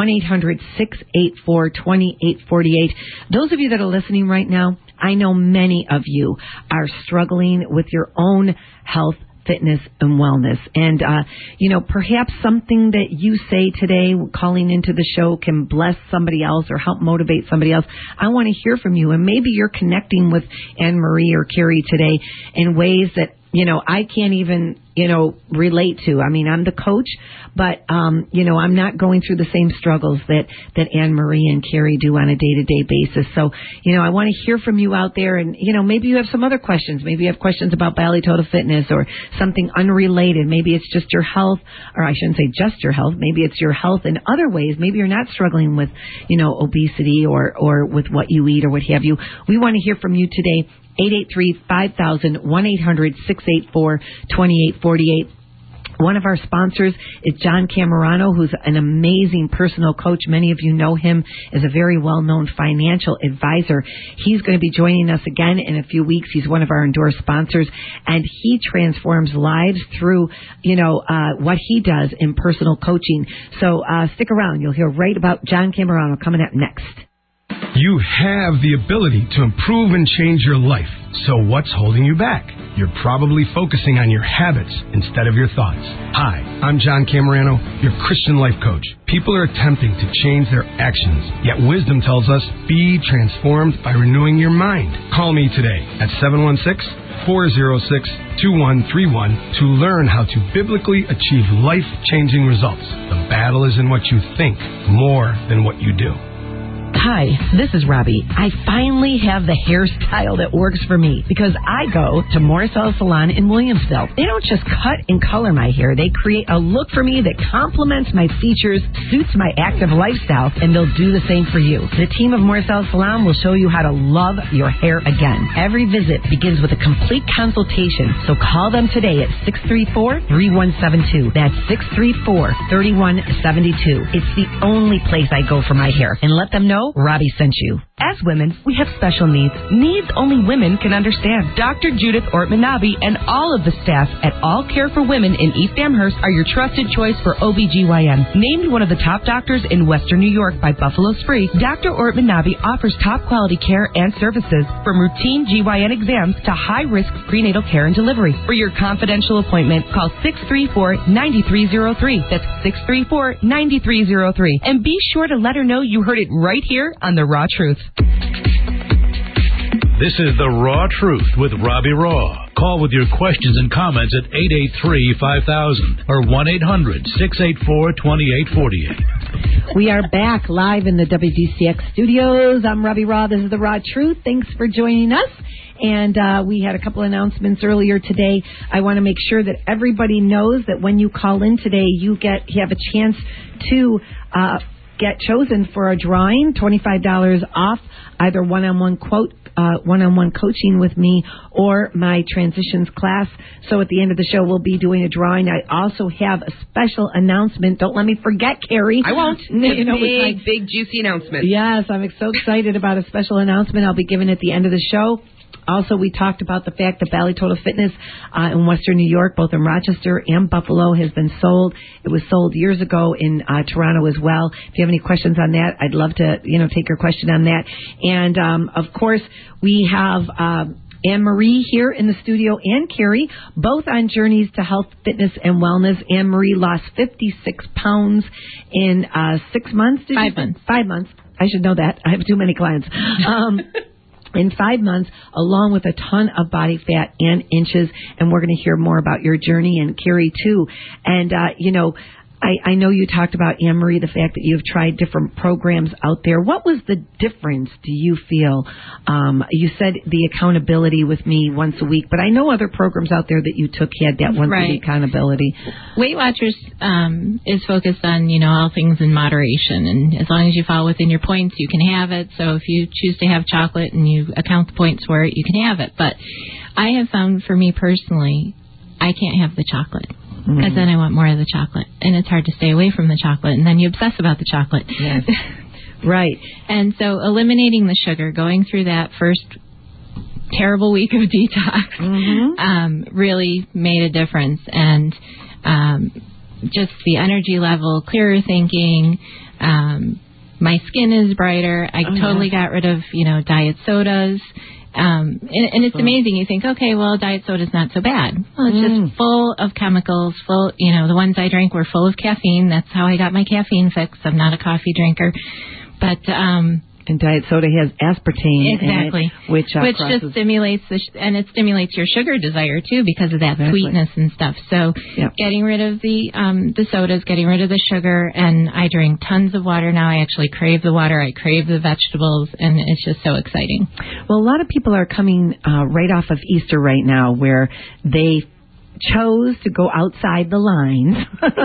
1-800-684-2848. Those of you that are listening right now, I know many of you are struggling with your own health, fitness, and wellness. And, perhaps something that you say today, calling into the show, can bless somebody else or help motivate somebody else. I want to hear from you. And maybe you're connecting with Anne Marie or Carrie today in ways that, I can't even, relate to. I mean, I'm the coach, but, I'm not going through the same struggles that Anne Marie and Carrie do on a day-to-day basis. So, I want to hear from you out there, and, maybe you have some other questions. Maybe you have questions about Bally Total Fitness or something unrelated. Maybe it's just your health, or I shouldn't say just your health. Maybe it's your health in other ways. Maybe you're not struggling with, obesity or with what you eat or what have you. We want to hear from you today. 883-5000, 1-800-684-2848. One of our sponsors is John Camerano, who's an amazing personal coach. Many of you know him as a very well-known financial advisor. He's going to be joining us again in a few weeks. He's one of our endorsed sponsors, and he transforms lives through, what he does in personal coaching. So stick around. You'll hear right about John Camerano coming up next. You have the ability to improve and change your life. So what's holding you back? You're probably focusing on your habits instead of your thoughts. Hi, I'm John Camerano, your Christian life coach. People are attempting to change their actions, yet wisdom tells us, be transformed by renewing your mind. Call me today at 716-406-2131 to learn how to biblically achieve life-changing results. The battle is in what you think more than what you do. Hi, this is Robbie. I finally have the hairstyle that works for me because I go to Morrisell Salon in Williamsville. They don't just cut and color my hair. They create a look for me that complements my features, suits my active lifestyle, and they'll do the same for you. The team of Morrisell Salon will show you how to love your hair again. Every visit begins with a complete consultation, so call them today at 634-3172. That's 634-3172. It's the only place I go for my hair, and let them know Robbie sent you. As women, we have special needs only women can understand. Dr. Judith Ortman-Nabi and all of the staff at All Care for Women in East Amherst are your trusted choice for OBGYN. Named one of the top doctors in Western New York by Buffalo Spree, Dr. Ortman-Nabi offers top quality care and services from routine GYN exams to high-risk prenatal care and delivery. For your confidential appointment, call 634-9303. That's 634-9303. And be sure to let her know you heard it right here on The Raw Truth. This is The Raw Truth with Robbie Raw. Call with your questions and comments at 883-5000 or 1-800-684-2848. We are back live in the WDCX studios. I'm Robbie Raw. This is The Raw Truth. Thanks for joining us. And we had a couple announcements earlier today. I want to make sure that everybody knows that when you call in today, you have a chance to get chosen for a drawing, $25 off, either one-on-one coaching with me or my transitions class. So at the end of the show, we'll be doing a drawing. I also have a special announcement. Don't let me forget, Carrie. I won't. Big, juicy announcement. Yes, I'm so excited about a special announcement I'll be giving at the end of the show. Also, we talked about the fact that Bally Total Fitness in Western New York, both in Rochester and Buffalo, has been sold. It was sold years ago in Toronto as well. If you have any questions on that, I'd love to, take your question on that. And, of course, we have Anne-Marie here in the studio and Carrie, both on journeys to health, fitness, and wellness. Anne-Marie lost 56 pounds in 6 months. 5 months. 5 months. I should know that. I have too many clients. In 5 months, along with a ton of body fat and inches. And we're going to hear more about your journey, and Carrie, too. And, I know you talked about, Anne-Marie, the fact that you've tried different programs out there. What was the difference, do you feel? You said the accountability with me once a week, but I know other programs out there that you took had that once a week accountability. Weight Watchers is focused on, all things in moderation, and as long as you fall within your points, you can have it. So if you choose to have chocolate and you account the points for it, you can have it. But I have found, for me personally, I can't have the chocolate. Because then I want more of the chocolate. And it's hard to stay away from the chocolate. And then you obsess about the chocolate. Yes. Right. And so eliminating the sugar, going through that first terrible week of detox, really made a difference. And just the energy level, clearer thinking, my skin is brighter. I totally got rid of, diet sodas. And it's amazing. You think, okay, well, diet soda's not so bad. Well, it's just full of chemicals, the ones I drank were full of caffeine. That's how I got my caffeine fix. I'm not a coffee drinker. But, and diet soda has aspartame in it, which just stimulates and it stimulates your sugar desire too because of that sweetness and stuff. So getting rid of the sodas, getting rid of the sugar, and I drink tons of water now. I actually crave the water. I crave the vegetables, and it's just so exciting. Well, a lot of people are coming right off of Easter right now, where they chose to go outside the lines,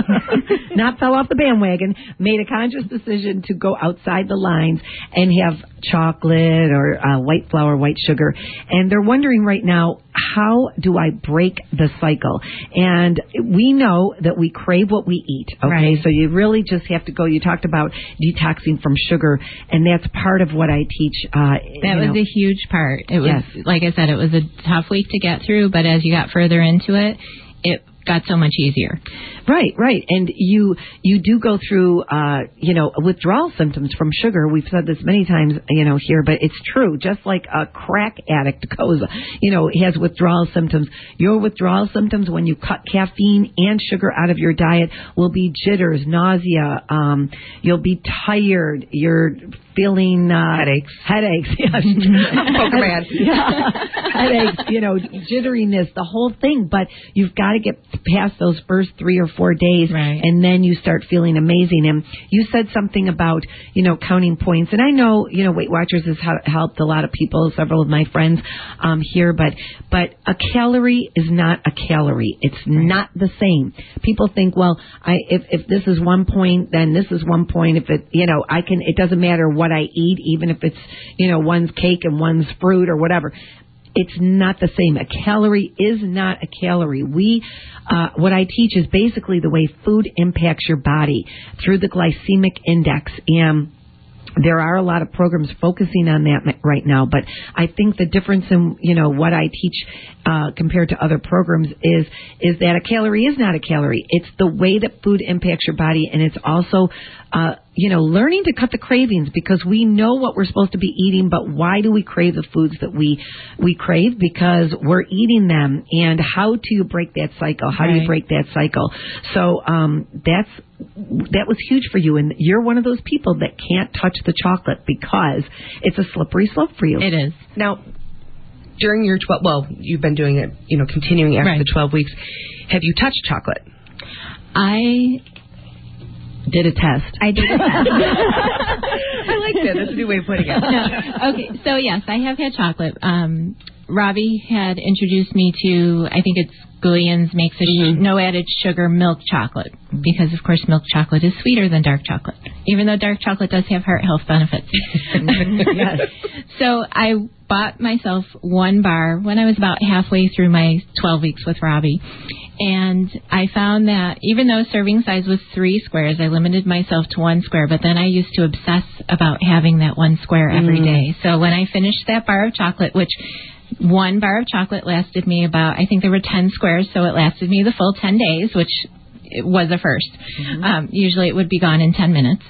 not fell off the bandwagon, made a conscious decision to go outside the lines and have chocolate or white flour, white sugar. And they're wondering right now, how do I break the cycle? And we know that we crave what we eat, okay? Right. So you really just have to go. You talked about detoxing from sugar, and that's part of what I teach. That was a huge part. It was, like I said, it was a tough week to get through, but as you got further into it, it got so much easier. Right. And you do go through, withdrawal symptoms from sugar. We've said this many times, here, but it's true. Just like a crack addict goes, has withdrawal symptoms. Your withdrawal symptoms when you cut caffeine and sugar out of your diet will be jitters, nausea. You'll be tired. You're feeling headaches. Yes. Pokemon. Headaches. Jitteriness, the whole thing. But you've got to get past those first 3 or 4 days, and then you start feeling amazing. And you said something about counting points, and I know Weight Watchers has helped a lot of people, several of my friends here. But a calorie is not a calorie. It's not the same. People think, well, if this is 1 point, then this is 1 point. If it it doesn't matter what I eat, even if it's one's cake and one's fruit or whatever. It's not the same. A calorie is not a calorie. What I teach is basically the way food impacts your body through the glycemic index. And there are a lot of programs focusing on that right now, but I think the difference in what I teach compared to other programs is that a calorie is not a calorie. It's the way that food impacts your body, and it's also learning to cut the cravings, because we know what we're supposed to be eating, but why do we crave the foods that we crave? Because we're eating them. And how do you break that cycle? How do you break that cycle? So that was huge for you, and you're one of those people that can't touch the chocolate because it's a slippery slope for you. It is. Now, during your you've been doing it, continuing after the 12 weeks. Have you touched chocolate? I Did a test. I did a test. I like that. That's a new way of putting it. No. Okay, so yes, I have had chocolate. Robbie had introduced me to, I think it's Goulian's makes a no added sugar milk chocolate, because of course milk chocolate is sweeter than dark chocolate, even though dark chocolate does have heart health benefits. Yes. So I bought myself one bar when I was about halfway through my 12 weeks with Robbie, and I found that even though serving size was 3 squares, I limited myself to 1 square, but then I used to obsess about having that 1 square every day. So when I finished that bar of chocolate, which one bar of chocolate lasted me about, I think there were 10 squares, so it lasted me the full 10 days, which was a first. Usually it would be gone in 10 minutes.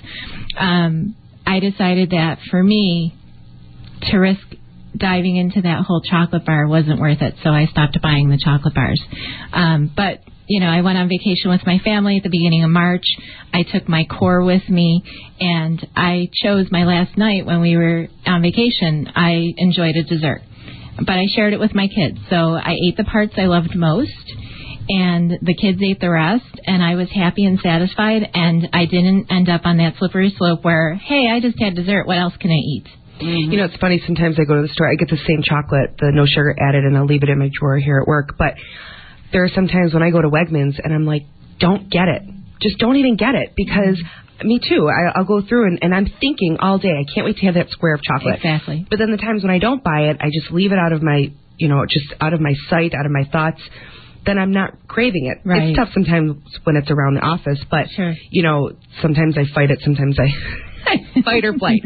I decided that for me, to risk diving into that whole chocolate bar wasn't worth it, so I stopped buying the chocolate bars. But, you know, I went on vacation with my family at the beginning of March. I took my core with me, and I chose my last night when we were on vacation. I enjoyed a dessert. But I shared it with my kids. So I ate the parts I loved most, and the kids ate the rest, and I was happy and satisfied, and I didn't end up on that slippery slope where, hey, I just had dessert, what else can I eat? You know, it's funny, sometimes I go to the store, I get the same chocolate, the no sugar added, and I'll leave it in my drawer here at work. But there are some times when I go to Wegmans, and I'm like, don't get it. Just don't even get it, because... Me too. I'll go through and I'm thinking all day, I can't wait to have that square of chocolate. Exactly. But then the times when I don't buy it, I just leave it out of my, just out of my sight, out of my thoughts. Then I'm not craving it. Right. It's tough sometimes when it's around the office, but, sometimes I fight it, sometimes I fight or flight.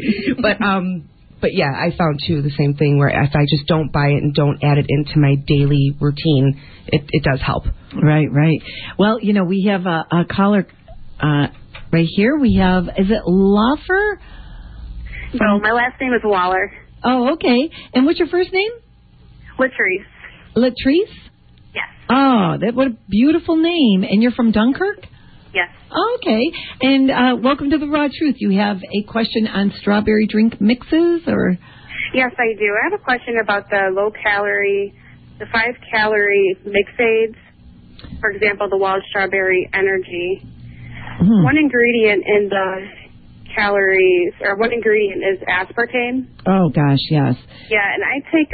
But yeah, I found too the same thing where if I just don't buy it and don't add it into my daily routine, it does help. Right. Well, we have a caller, right here. We have, is it Loffer? No, my last name is Waller. Oh, okay. And what's your first name? Latrice. Latrice? Yes. Oh, what a beautiful name. And you're from Dunkirk? Yes. Oh, okay. And welcome to The Raw Truth. You have a question on strawberry drink mixes, or? Yes, I do. I have a question about the low-calorie, the 5-calorie mix aids. For example, the Wild Strawberry Energy. One ingredient in the calories, or one ingredient is aspartame. Oh, gosh, yes. Yeah, and I take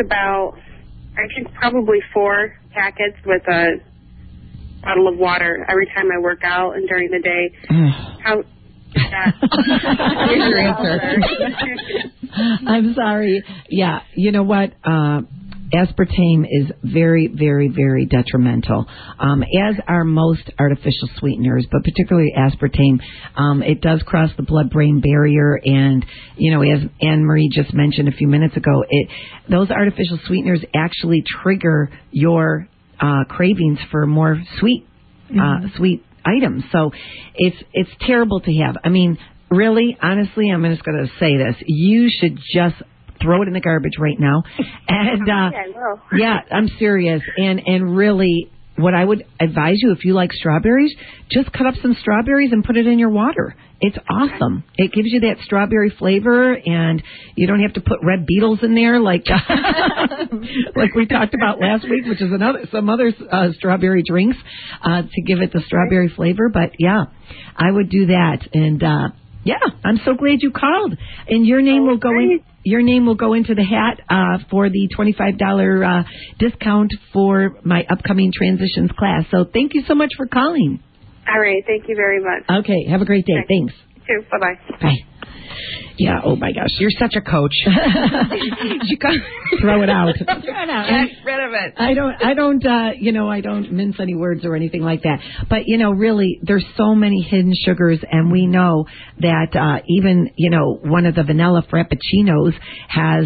probably 4 packets with a bottle of water every time I work out and during the day. How is that? Here's your answer. I'm sorry. Yeah, you know what? Aspartame is very, very, very detrimental, as are most artificial sweeteners, but particularly aspartame. It does cross the blood-brain barrier, and, as Anne-Marie just mentioned a few minutes ago, those artificial sweeteners actually trigger your cravings for more sweet items. So it's terrible to have. I mean, really, honestly, I'm just going to say this. You should just throw it in the garbage right now. And yeah, I'm serious. And really, what I would advise you, if you like strawberries, just cut up some strawberries and put it in your water. It's awesome. It gives you that strawberry flavor, and you don't have to put red beetles in there like like we talked about last week, which is some other strawberry drinks to give it the strawberry flavor. But yeah, I would do that. And yeah, I'm so glad you called. And your name will go in. Your name will go into the hat for the $25 discount for my upcoming transitions class. So thank you so much for calling. All right. Thank you very much. Okay. Have a great day. Thanks. You too. Bye-bye. Bye. Yeah, oh my gosh. You're such a coach. You got throw it out. Get rid of it. I don't mince any words or anything like that. But, really, there's so many hidden sugars, and we know that even, one of the vanilla frappuccinos has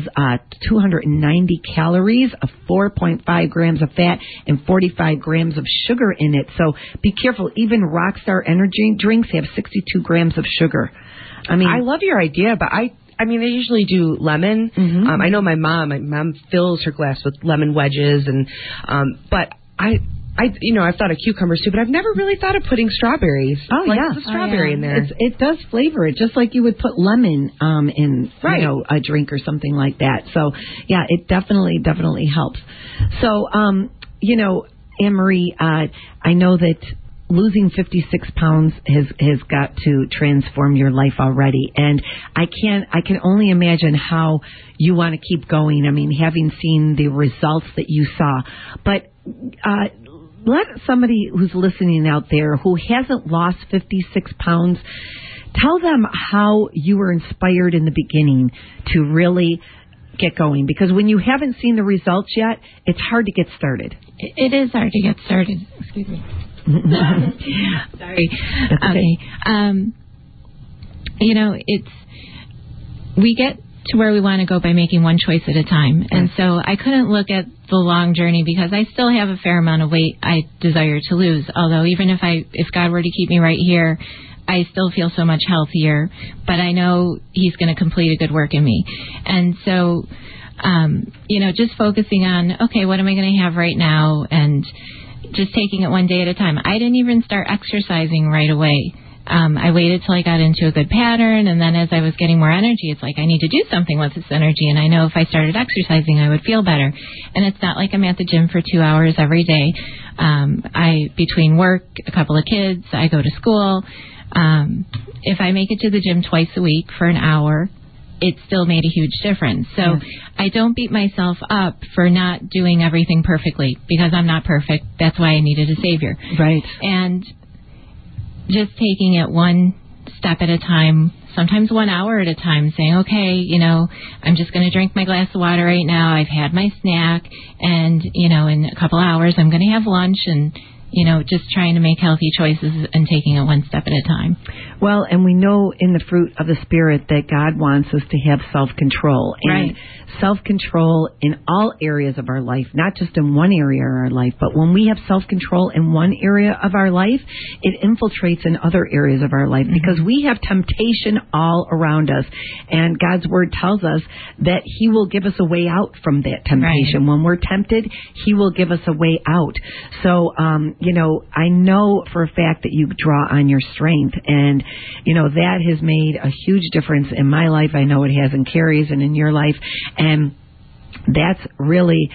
290 calories, 4.5 grams of fat, and 45 grams of sugar in it. So be careful. Even Rockstar energy drinks have 62 grams of sugar. I mean, I love your idea, but I mean, I usually do lemon. I know my mom fills her glass with lemon wedges, and but I've thought of cucumbers too, but I've never really thought of putting strawberries. Oh, like yeah. the strawberry in there. It does flavor it, just like you would put lemon in, a drink or something like that. So, yeah, it definitely helps. So, Anne-Marie, I know that losing 56 pounds has got to transform your life already. And I can only imagine how you want to keep going. I mean, having seen the results that you saw. But let somebody who's listening out there who hasn't lost 56 pounds, tell them how you were inspired in the beginning to really get going. Because when you haven't seen the results yet, it's hard to get started. It is hard to get started. Excuse me. Sorry. Okay. We get to where we want to go by making one choice at a time. And so I couldn't look at the long journey because I still have a fair amount of weight I desire to lose. Although even if God were to keep me right here, I still feel so much healthier. But I know He's going to complete a good work in me. And so, just focusing on, okay, what am I going to have right now? And just taking it one day at a time. I didn't even start exercising right away. I waited till I got into a good pattern, and then as I was getting more energy, it's like I need to do something with this energy, and I know if I started exercising, I would feel better. And it's not like I'm at the gym for 2 hours every day. Between work, a couple of kids, I go to school. If I make it to the gym twice a week for an hour, it still made a huge difference. So I don't beat myself up for not doing everything perfectly, because I'm not perfect. That's why I needed a savior. Right. And just taking it one step at a time, sometimes 1 hour at a time, saying, okay, I'm just going to drink my glass of water right now. I've had my snack, and, in a couple hours I'm going to have lunch, and, just trying to make healthy choices and taking it one step at a time. Well, and we know in the fruit of the Spirit that God wants us to have self-control. And self-control in all areas of our life, not just in one area of our life, but when we have self-control in one area of our life, it infiltrates in other areas of our life, because we have temptation all around us. And God's Word tells us that He will give us a way out from that temptation. When we're tempted, He will give us a way out. So, I know for a fact that you draw on your strength, and, that has made a huge difference in my life. I know it has in Carrie's and in your life. And that's really,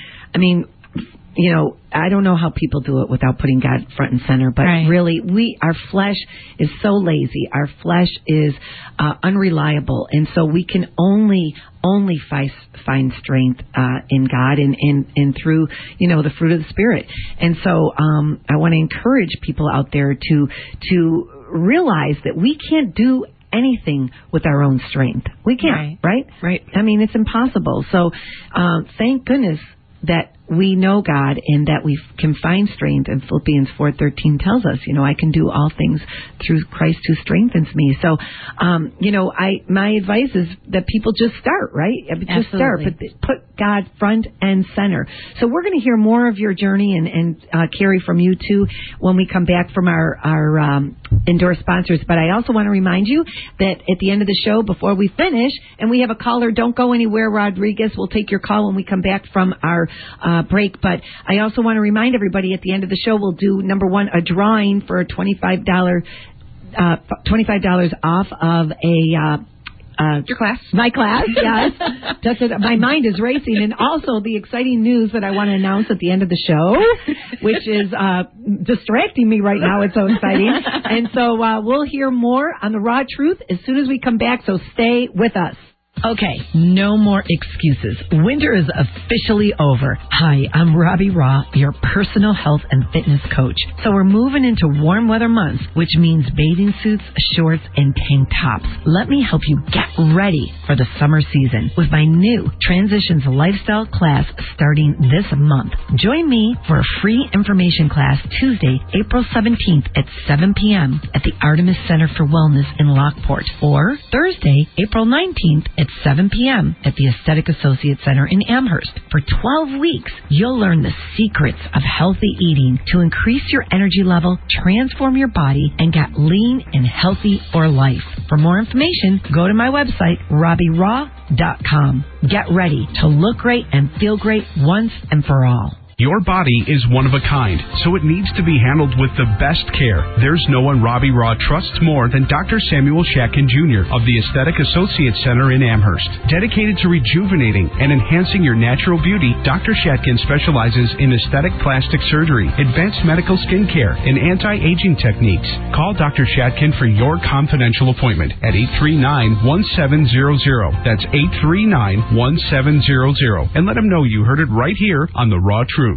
I don't know how people do it without putting God front and center, but really, our flesh is so lazy. Our flesh is unreliable, and so we can only find strength in God and through the fruit of the Spirit. And so I want to encourage people out there to realize that we can't do anything with our own strength. We can't, right? I mean, it's impossible. So thank goodness that we know God and that we can find strength. And Philippians 4:13 tells us, I can do all things through Christ who strengthens me. So, my advice is that people just start, right? Just start, but put God front and center. So we're going to hear more of your journey and Carrie, from you too when we come back from our endorsed sponsors. But I also want to remind you that at the end of the show, before we finish, and we have a caller, don't go anywhere, Rodriguez. We'll take your call when we come back from our break. But I also want to remind everybody at the end of the show, we'll do, number one, a drawing for a $25 off of your class. My class, yes. My mind is racing. And also the exciting news that I want to announce at the end of the show, which is distracting me right now. It's so exciting. And so we'll hear more on the Raw Truth as soon as we come back. So stay with us. Okay, no more excuses. Winter is officially over. Hi, I'm Robbie Raw, your personal health and fitness coach. So we're moving into warm weather months, which means bathing suits, shorts, and tank tops. Let me help you get ready for the summer season with my new Transitions Lifestyle class starting this month. Join me for a free information class Tuesday, April 17th at 7 p.m. at the Artemis Center for Wellness in Lockport, or Thursday, April 19th at 7 p.m. at the Aesthetic Associates Center in Amherst. For 12 weeks, you'll learn the secrets of healthy eating to increase your energy level, transform your body, and get lean and healthy for life. For more information, go to my website, RobbieRaw.com. Get ready to look great and feel great once and for all. Your body is one of a kind, so it needs to be handled with the best care. There's no one Robbie Raw trusts more than Dr. Samuel Shatkin Jr. of the Aesthetic Associates Center in Amherst. Dedicated to rejuvenating and enhancing your natural beauty, Dr. Shatkin specializes in aesthetic plastic surgery, advanced medical skincare, and anti-aging techniques. Call Dr. Shatkin for your confidential appointment at 839-1700. That's 839-1700. And let him know you heard it right here on The Raw Truth.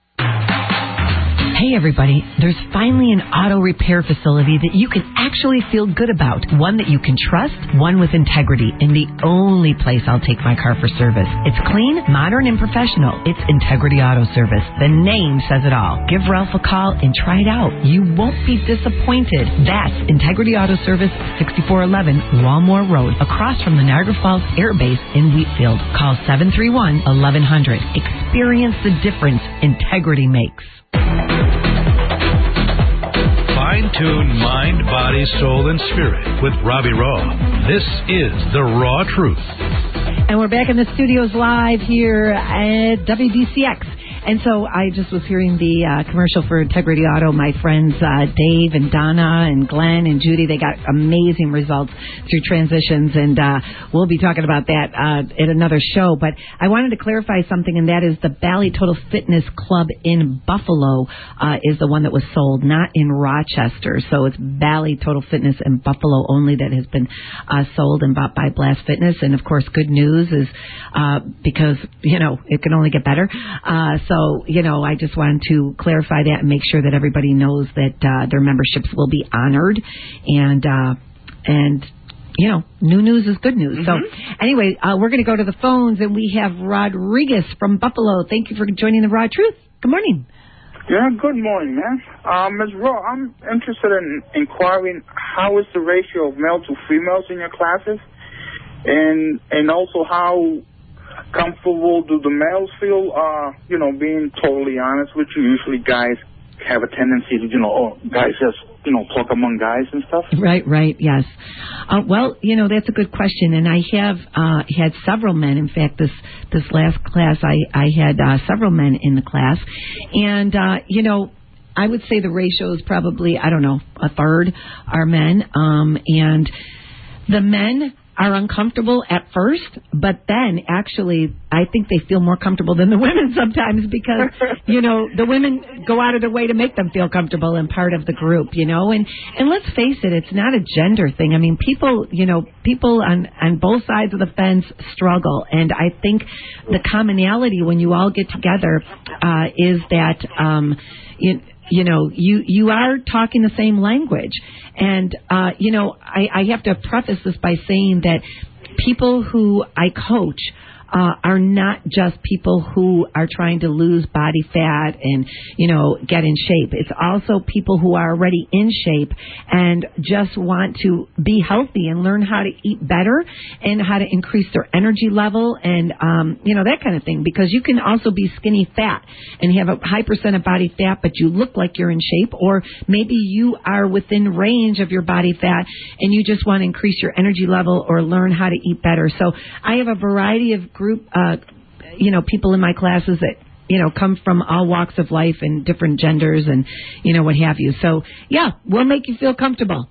Hey everybody, there's finally an auto repair facility that you can actually feel good about. One that you can trust, one with integrity, and the only place I'll take my car for service. It's clean, modern, and professional. It's Integrity Auto Service. The name says it all. Give Ralph a call and try it out. You won't be disappointed. That's Integrity Auto Service, 6411 Walmore Road, across from the Niagara Falls Air Base in Wheatfield. Call 731-1100. Experience the difference integrity makes. Fine-tune mind, body, soul, and spirit with Robbie Raw. This is The Raw Truth. And we're back in the studios live here at WDCX. And so I just was hearing the commercial for Integrity Auto. My friends Dave and Donna and Glenn and Judy, they got amazing results through transitions, and we'll be talking about that at another show. But I wanted to clarify something, and that is the Bally Total Fitness Club in Buffalo is the one that was sold, not in Rochester. So it's Bally Total Fitness in Buffalo only that has been sold and bought by Blast Fitness. And, of course, good news is because, you know, it can only get better. So, you know, I just wanted to clarify that and make sure that everybody knows that their memberships will be honored. And you know, new news is good news. Mm-hmm. So, anyway, we're going to go to the phones, and we have Rodriguez from Buffalo. Thank you for joining The Raw Truth. Good morning. Yeah, good morning, man. Ms. Raw, I'm interested in inquiring how is the ratio of male to females in your classes, and also how comfortable do the males feel, you know, being totally honest with you? Usually guys have a tendency to, you know, guys just, you know, talk among guys and stuff. Right, yes. Well, you know, that's a good question, and I have had several men. In fact, this last class, I had several men in the class, and, you know, I would say the ratio is probably, I don't know, a third are men, and the men are uncomfortable at first, but then actually I think they feel more comfortable than the women sometimes because, you know, the women go out of their way to make them feel comfortable and part of the group, you know, and let's face it, it's not a gender thing. I mean, people on both sides of the fence struggle, and I think the commonality when you all get together is that you know, you are talking the same language. And, you know, I have to preface this by saying that people who I coach are not just people who are trying to lose body fat and, you know, get in shape. It's also people who are already in shape and just want to be healthy and learn how to eat better and how to increase their energy level and, you know, that kind of thing. Because you can also be skinny fat and have a high percent of body fat, but you look like you're in shape, or maybe you are within range of your body fat and you just want to increase your energy level or learn how to eat better. So I have a variety of group, you know, people in my classes that, you know, come from all walks of life and different genders and, you know, what have you. So, yeah, we'll make you feel comfortable.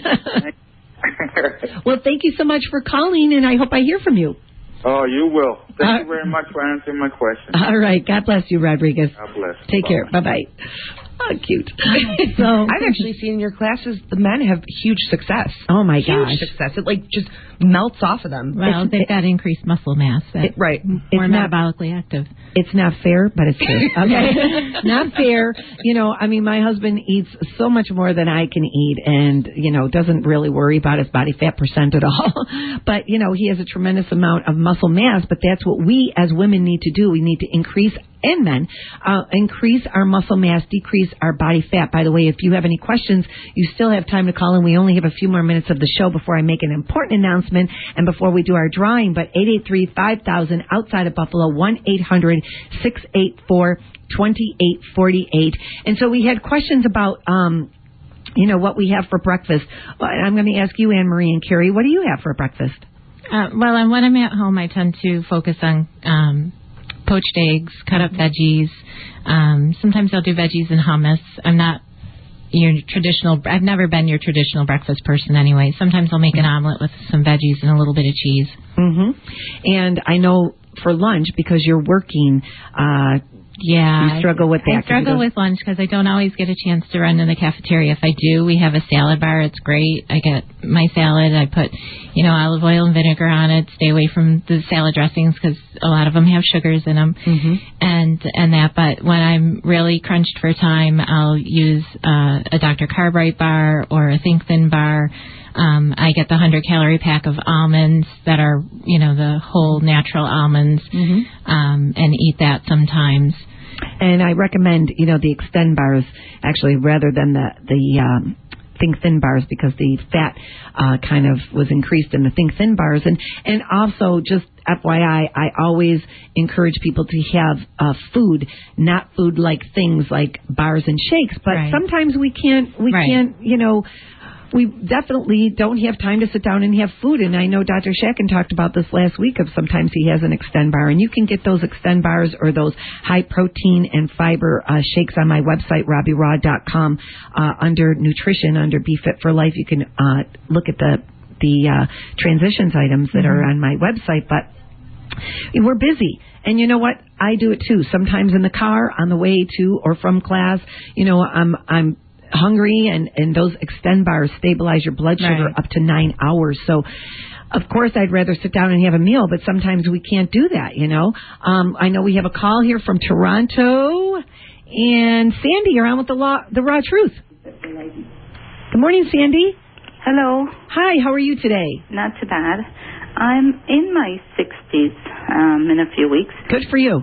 Well, thank you so much for calling, and I hope I hear from you. Oh, you will. Thank you very much for answering my question. All right. God bless you, Rodriguez. God bless. Take care. Bye-bye. Oh, cute. So I've actually seen in your classes the men have huge success. Oh my gosh, huge success! It like just melts off of them. Well, they've got increased muscle mass. Right, more metabolically active. It's not fair, but it's true. Okay, not fair. You know, I mean, my husband eats so much more than I can eat, and you know, doesn't really worry about his body fat percent at all. But you know, he has a tremendous amount of muscle mass. But that's what we as women need to do. We need to increase, and men, increase our muscle mass, decrease our body fat. By the way, if you have any questions, you still have time to call in. We only have a few more minutes of the show before I make an important announcement and before we do our drawing. But 883-5000 outside of Buffalo, 1-800-684-2848. And so we had questions about, you know, what we have for breakfast. I'm going to ask you, Anne Marie and Carrie, what do you have for breakfast? Well, when I'm at home, I tend to focus on poached eggs, cut up veggies. Sometimes I'll do veggies and hummus. I'm not I've never been your traditional breakfast person anyway. Sometimes I'll make an omelet with some veggies and a little bit of cheese. And I know for lunch, because you're working, you struggle with that. I struggle with lunch because I don't always get a chance to run to the cafeteria. If I do, we have a salad bar. It's great. I get my salad. I put, olive oil and vinegar on it. Stay away from the salad dressings because a lot of them have sugars in them. And that. But when I'm really crunched for time, I'll use a Dr. Carbright bar or a Think Thin bar. I get the 100-calorie pack of almonds that are, the whole natural almonds, and eat that sometimes. And I recommend, the Extend bars, actually, rather than the Think Thin bars, because the fat kind of was increased in the Think Thin bars. And also, just FYI, I always encourage people to have food, not food-like things like bars and shakes. But sometimes we can't, we definitely don't have time to sit down and have food. And I know Dr. Shakin talked about this last week of sometimes he has an Extend bar. And you can get those Extend bars or those high protein and fiber shakes on my website, RobbieRaw.com, under nutrition, under Be Fit for Life. You can look at the transitions items that are on my website. But we're busy. And you know what? I do it too. Sometimes in the car on the way to or from class, I'm hungry, and those Extend bars stabilize your blood sugar up to 9 hours. So, of course, I'd rather sit down and have a meal, but sometimes we can't do that, I know we have a call here from Toronto, and Sandy, you're on with the Raw Truth. Good morning, Sandy. Hello. Hi, how are you today? Not too bad. I'm in my 60s in a few weeks. Good for you.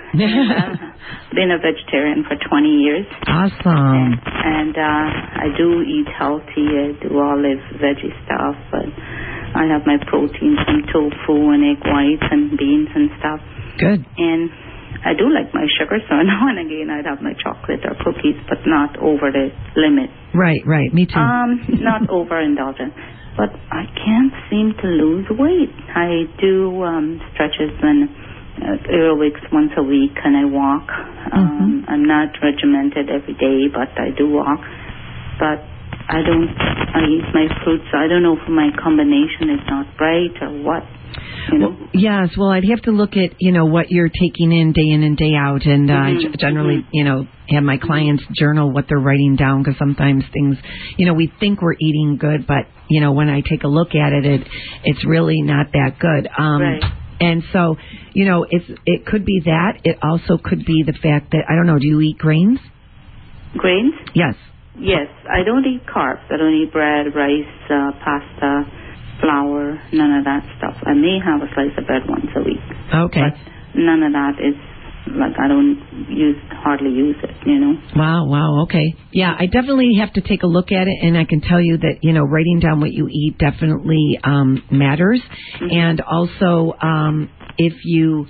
Been a vegetarian for 20 years. Awesome. And I do eat healthy. I do olive veggie stuff, but I have my protein from tofu and egg whites and beans and stuff. Good. And I do like my sugar, so now and again I'd have my chocolate or cookies, but not over the limit. Right, me too. Not overindulgent. But I can't seem to lose weight. I do stretches and aerobics once a week, and I walk. I'm not regimented every day, but I do walk. But I eat my fruits. So I don't know if my combination is not right or what. Yes, well, I'd have to look at, what you're taking in and day out. And I generally, have my clients journal what they're writing down, because sometimes things, we think we're eating good, but, when I take a look at it, it's really not that good. And so, it could be that. It also could be the fact that, I don't know, do you eat grains? Grains? Yes. Yes. I don't eat carbs. I don't eat bread, rice, pasta, flour, none of that stuff. I may have a slice of bread once a week. Okay. But none of that is, I don't hardly use it, Wow, okay. Yeah, I definitely have to take a look at it, and I can tell you that, writing down what you eat definitely matters. And also, if you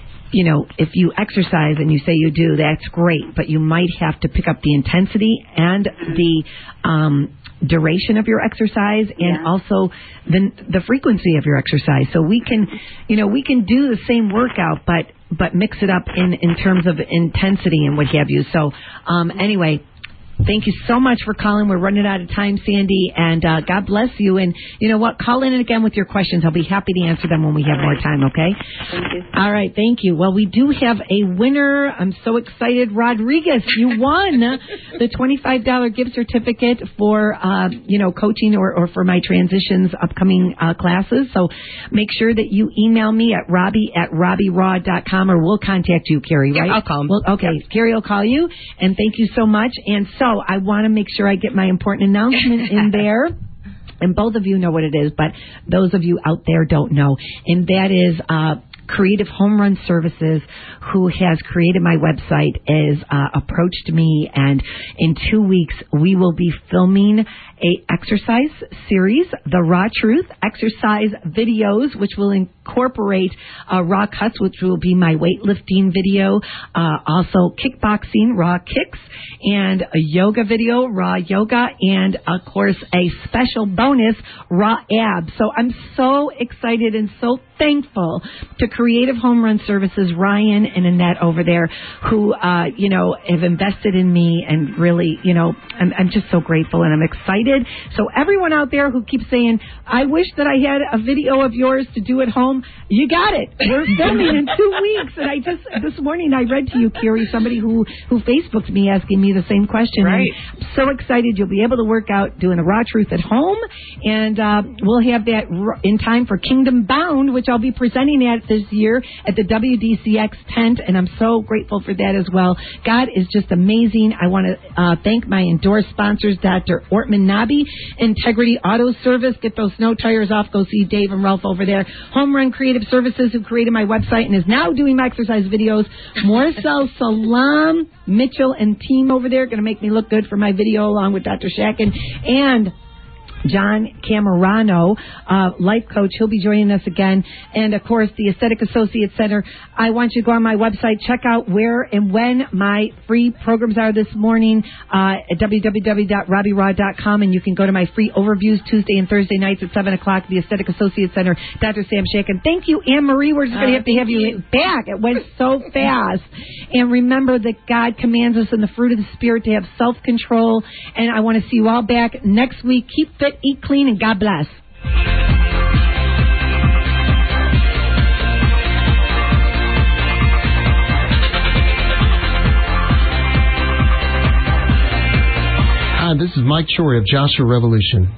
exercise and you say you do, that's great, but you might have to pick up the intensity and the duration of your exercise, and also the frequency of your exercise. So we can do the same workout, but mix it up in terms of intensity and what have you. So anyway, thank you so much for calling. We're running out of time, Sandy, and God bless you. And you know what? Call in again with your questions. I'll be happy to answer them when we have more time, okay? Thank you. All right, thank you. Well, we do have a winner. I'm so excited. Rodriguez, you won the $25 gift certificate for, coaching or for my transitions upcoming classes. So make sure that you email me at Robbie@RobbieRaw.com, or we'll contact you, Carrie, right? Yeah, I'll call him. Well, okay, yep. Carrie will call you, and thank you so much. And so I want to make sure I get my important announcement in there. And both of you know what it is, but those of you out there don't know. And that is Creative Home Run Services, who has created my website, is approached me, and in 2 weeks we will be filming a exercise series, The Raw Truth exercise videos, which will incorporate raw cuts, which will be my weightlifting video, also kickboxing, raw kicks, and a yoga video, raw yoga, and of course a special bonus, raw abs. So I'm so excited and so thankful to Creative Home Run Services, Ryan and Annette over there, who, have invested in me, and really, I'm just so grateful, and I'm excited. So everyone out there who keeps saying, I wish that I had a video of yours to do at home, you got it. We're filming in 2 weeks. And this morning I read to you, Carrie, somebody who Facebooked me asking me the same question. Right. And I'm so excited you'll be able to work out doing a Raw Truth at home, and we'll have that in time for Kingdom Bound, which I'll be presenting at this year at the WDCX tent, and I'm so grateful for that as well. God is just amazing. I want to thank my endorsed sponsors, Dr. Ortman Nabi, Integrity Auto Service. Get those snow tires off. Go see Dave and Ralph over there. Home Run Creative Services, who created my website and is now doing my exercise videos. Morcel Salam, Mitchell and team over there, going to make me look good for my video along with Dr. Shakin, and John Camerano, life coach. He'll be joining us again. And, of course, the Aesthetic Associates Center. I want you to go on my website, check out where and when my free programs are this morning at www.RobbieRaw.com, and you can go to my free overviews Tuesday and Thursday nights at 7 o'clock, the Aesthetic Associates Center. Dr. Sam Shakin. Thank you, Anne-Marie. We're just going to have you back. It went so fast. And remember that God commands us in the fruit of the Spirit to have self-control. And I want to see you all back next week. Keep fit, eat clean, and God bless. Hi, this is Mike Chori of Joshua Revolution.